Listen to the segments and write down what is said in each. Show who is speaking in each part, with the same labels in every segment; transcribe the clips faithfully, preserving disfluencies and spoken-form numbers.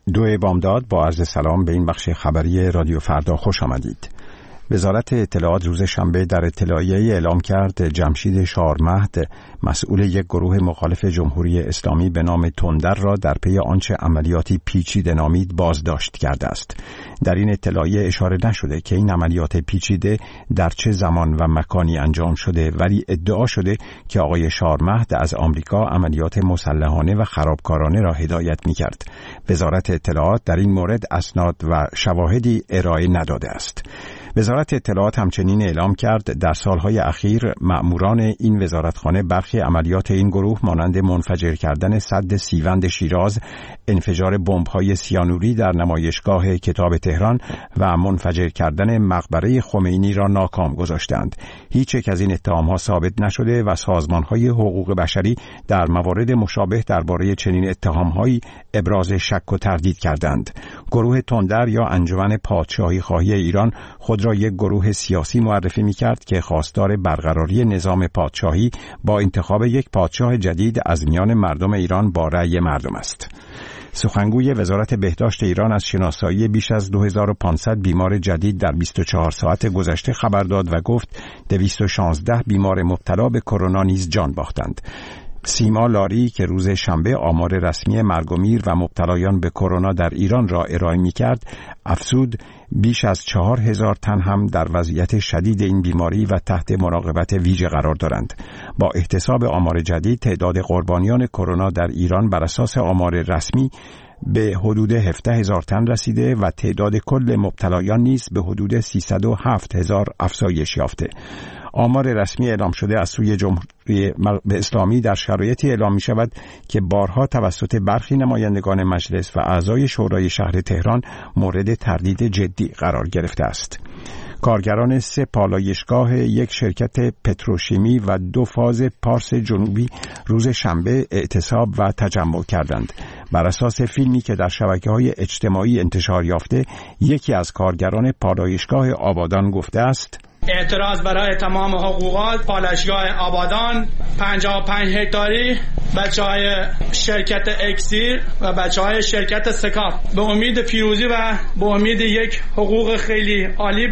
Speaker 1: دو بامداد با عرض سلام به این بخش خبری رادیو فردا خوش آمدید. وزارت اطلاعات روز شنبه در اطلاعیه‌ای اعلام کرد جمشید شارمهد مسئول یک گروه مخالف جمهوری اسلامی به نام تندر را در پی آنچه عملیاتی پیچیده نامید بازداشت کرده است. در این اطلاعیه اشاره نشده که این عملیات پیچیده در چه زمان و مکانی انجام شده، ولی ادعا شده که آقای شارمهد از آمریکا عملیات مسلحانه و خرابکارانه را هدایت می‌کرد. وزارت اطلاعات در این مورد اسناد و شواهدی ارائه نداده است. وزارت اطلاعات همچنین اعلام کرد در سالهای اخیر مأموران این وزارتخانه برخی عملیات این گروه مانند منفجر کردن سد سیوند شیراز، انفجار بمب‌های سیانوری در نمایشگاه کتاب تهران و منفجر کردن مقبره خمینی را ناکام گذاشتند. هیچ یک از این اتهام‌ها ثابت نشده و سازمان‌های حقوق بشری در موارد مشابه درباره چنین اتهام‌هایی ابراز شک و تردید کردند. گروه تندر یا انجمن پادشاهی خواهی ایران خود را یک گروه سیاسی معرفی می‌کرد که خواستار برقراری نظام پادشاهی با انتخاب یک پادشاه جدید از میان مردم ایران با رأی مردم است. سخنگوی وزارت بهداشت ایران از شناسایی بیش از دو هزار و پانصد بیمار جدید در بیست و چهار ساعت گذشته خبر داد و گفت دویست و شانزده بیمار مبتلا به کرونا نیز جان باختند. سیما لاری که روز شنبه آمار رسمی مرگ و میر و مبتلایان به کرونا در ایران را ارائه می‌کرد، افزود بیش از چهار هزار تن هم در وضعیت شدید این بیماری و تحت مراقبت ویژه قرار دارند. با احتساب آمار جدید تعداد قربانیان کرونا در ایران بر اساس آمار رسمی به حدود هفده هزار تن رسیده و تعداد کل مبتلایان نیز به حدود سیصد و هفت هزار افزایش یافته. آمار رسمی اعلام شده از سوی جمهوری اسلامی در شرایطی اعلام می شود که بارها توسط برخی نمایندگان مجلس و اعضای شورای شهر تهران مورد تردید جدی قرار گرفته است. کارگران سه پالایشگاه یک شرکت پتروشیمی و دو فاز پارس جنوبی روز شنبه اعتصاب و تجمع کردند. بر اساس فیلمی که در شبکه‌های اجتماعی انتشار یافته، یکی از کارگران پالایشگاه آبادان گفته است:
Speaker 2: اعتراض برای تمام حقوقات پالایشگاه آبادان پنجاه و پنج هکتاری بچه‌های شرکت اکسیر و بچه‌های شرکت سکاف به امید پیروزی و به امید یک حقوق خیلی عالی.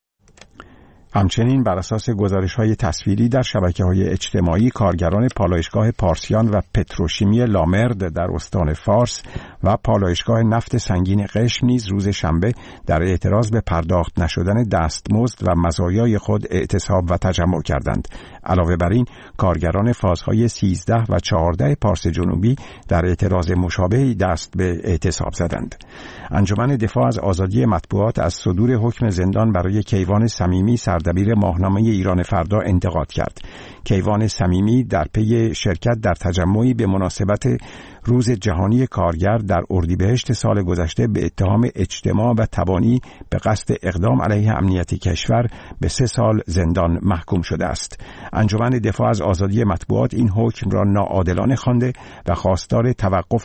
Speaker 1: همچنین بر اساس گزارش‌های تصویری در شبکه‌های اجتماعی، کارگران پالایشگاه پارسیان و پتروشیمی لامرد در استان فارس و پالایشگاه نفت سنگین قشم نیز روز شنبه در اعتراض به پرداخت نشدن دستمزد و مزایای خود اعتصاب و تجمع کردند. علاوه بر این، کارگران فازهای سیزده و چهارده پارس جنوبی در اعتراض مشابهی دست به اعتصاب زدند. انجمن دفاع از آزادی مطبوعات از صدور حکم زندان برای کیوان صمیمی سردبیر ماهنامه ایران فردا انتقاد کرد. کیوان صمیمی در پی شرکت در تجمعی به مناسبت روز جهانی کارگر در اردیبهشت سال گذشته به اتهام اجتماع و تبانی به قصد اقدام علیه امنیت کشور به سه سال زندان محکوم شده است. انجمن دفاع از آزادی مطبوعات این حکم را ناعادلانه خوانده و خواستار توقف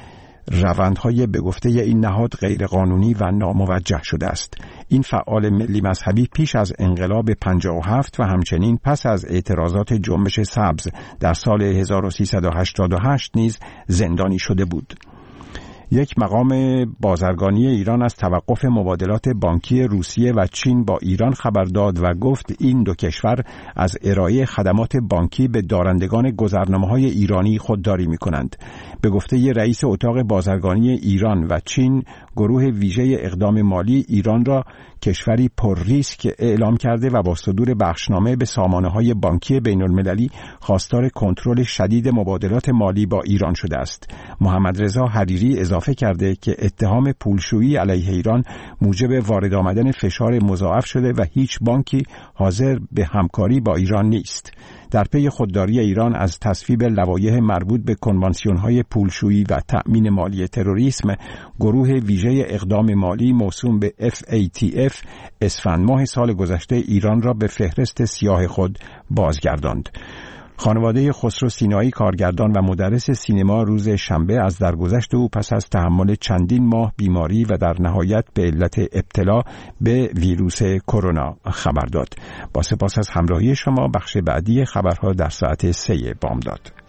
Speaker 1: روندهای به گفته این نهاد غیرقانونی و ناموجه شده است. این فعال ملی مذهبی پیش از انقلاب پنجاه و هفت و همچنین پس از اعتراضات جنبش سبز در سال هزار و سیصد و هشتاد و هشت نیز زندانی شده بود. یک مقام بازرگانی ایران از توقف مبادلات بانکی روسیه و چین با ایران خبر داد و گفت این دو کشور از ارائه خدمات بانکی به دارندگان گذرنامه‌های ایرانی خودداری می‌کنند. به گفته رئیس اتاق بازرگانی ایران و چین، گروه ویژه اقدام مالی ایران را کشوری پر ریسک اعلام کرده و با صدور بخشنامه به سامانه‌های بانکی بین‌المللی خواستار کنترل شدید مبادلات مالی با ایران شده است. محمد رضا حریری اضافه کرده که اتهام پولشویی علیه ایران موجب وارد آمدن فشار مضاعف شده و هیچ بانکی حاضر به همکاری با ایران نیست. در پی خودداری ایران از تصویب لوایح مربوط به کنوانسیون‌های پولشویی و تأمین مالی تروریسم، گروه ویژه اقدام مالی موسوم به اف ای تی اف اسفند ماه سال گذشته ایران را به فهرست سیاه خود بازگرداند. خانواده خسرو سینایی کارگردان و مدرس سینما روز شنبه از درگذشت او پس از تحمل چندین ماه بیماری و در نهایت به علت ابتلا به ویروس کرونا خبر داد. با سپاس از همراهی شما، بخش بعدی خبرها در ساعت سه بامداد.